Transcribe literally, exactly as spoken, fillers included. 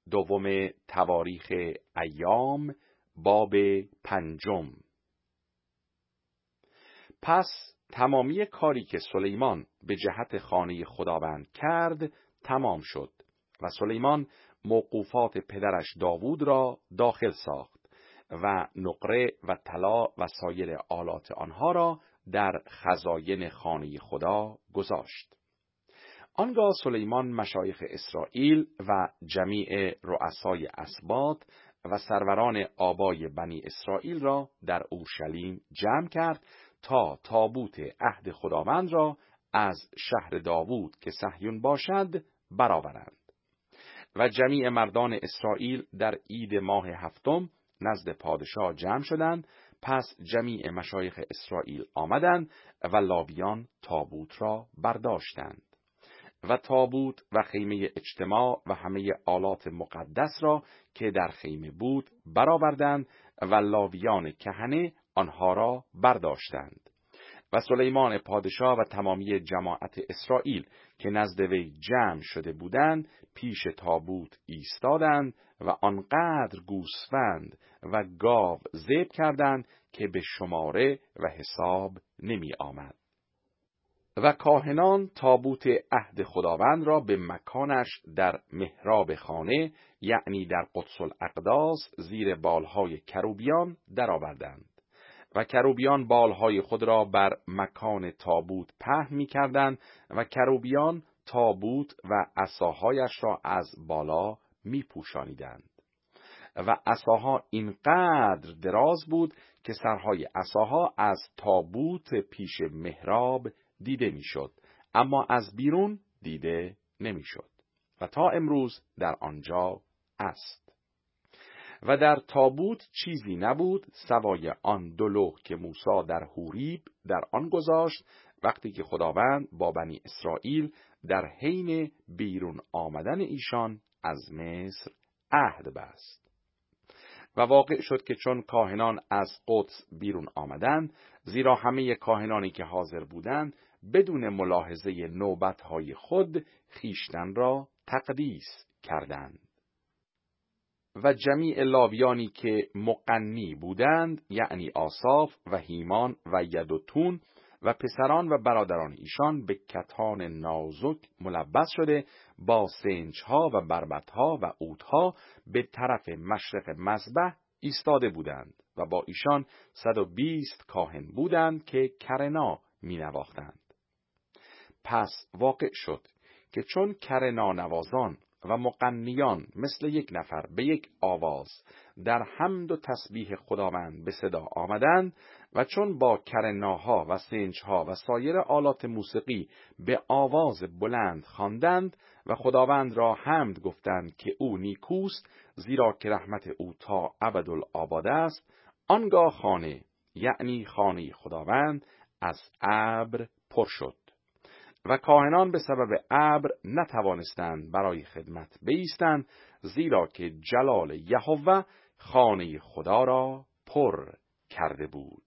دوم تواریخ ایام باب پنجم. پس تمامی کاری که سلیمان به جهت خانه خداوند کرد تمام شد و سلیمان موقوفات پدرش داوود را داخل ساخت و نقره و طلا و سایر آلات آنها را در خزاین خانه خدا گذاشت. آنگاه سلیمان مشایخ اسرائیل و جمیع رؤسای اسباط و سروران آبای بنی اسرائیل را در اورشلیم جمع کرد تا تابوت عهد خداوند را از شهر داوود که صهیون باشد برآورند. و جمیع مردان اسرائیل در عید ماه هفتم نزد پادشاه جمع شدند. پس جمیع مشایخ اسرائیل آمدند و لاویان تابوت را برداشتند و تابوت و خیمه اجتماع و همه آلات مقدس را که در خیمه بود برآوردند و لاویان کهنه آنها را برداشتند. و سلیمان پادشاه و تمامی جماعت اسرائیل که نزد وی جمع شده بودند پیش تابوت ایستادند و آنقدر گوسفند و گاو ذبح کردند که به شماره و حساب نمی آمد. و کاهنان تابوت عهد خداوند را به مکانش در محراب خانه، یعنی در قدس الاقداس، زیر بالهای کروبیان درآوردند. و کروبیان بالهای خود را بر مکان تابوت پهن می کردند و کروبیان تابوت و عصاهایش را از بالا می پوشانیدند. و عصاها اینقدر دراز بود که سرهای عصاها از تابوت پیش محراب دیده می شد، اما از بیرون دیده نمی شد و تا امروز در آنجا است. و در تابوت چیزی نبود سوای آن دو لوح که موسی در حوریب در آن گذاشت وقتی که خداوند با بنی اسرائیل در حین بیرون آمدن ایشان از مصر عهد بست. و واقع شد که چون کاهنان از قدس بیرون آمدند، زیرا همه کاهنانی که حاضر بودند بدون ملاحظه نوبتهای خود خیشتن را تقدیس کردند. و جمیع لاویانی که مقنی بودند، یعنی آساف و هیمان و یدوتون و پسران و برادران ایشان، به کتان نازک ملبس شده با سنجها و بربطها و عودها به طرف مشرق مذبح ایستاده بودند و با ایشان صد و بیست کاهن بودند که کرنا می نواختند. پس واقع شد که چون کرنا نوازان و مقنیان مثل یک نفر به یک آواز در حمد و تسبیح خداوند به صدا آمدند و چون با کرناها و سنجها و سایر آلات موسیقی به آواز بلند خواندند و خداوند را حمد گفتند که او نیکوست، زیرا که رحمت او تا ابدالآباد است، آنگاه خانه، یعنی خانه خداوند، از ابر پر شد. و کاهنان به سبب ابر نتوانستند برای خدمت بایستند، زیرا که جلال یهوه خانه خدا را پر کرده بود.